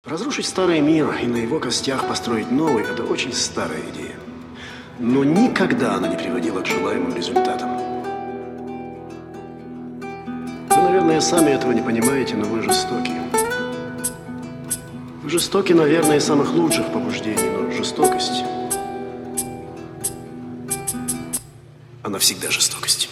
Разрушить старый мир и на его костях построить новый – это очень старая идея. Но никогда она не приводила к желаемым результатам. Вы, наверное, сами этого не понимаете, но вы жестоки. Вы жестоки, наверное, из самых лучших побуждений, но жестокость – она всегда жестокость.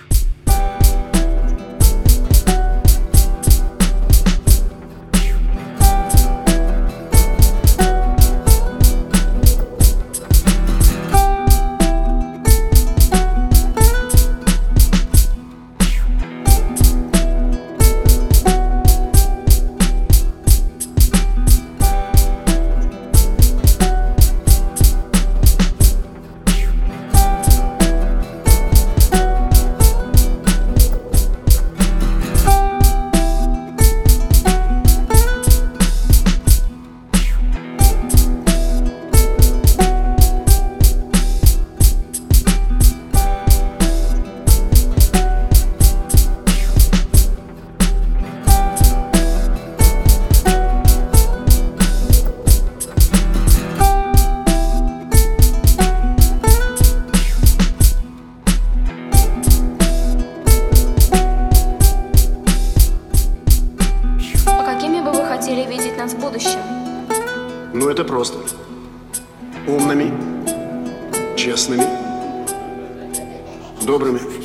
Хотели видеть нас в будущем? Ну, это просто. Умными, честными, добрыми.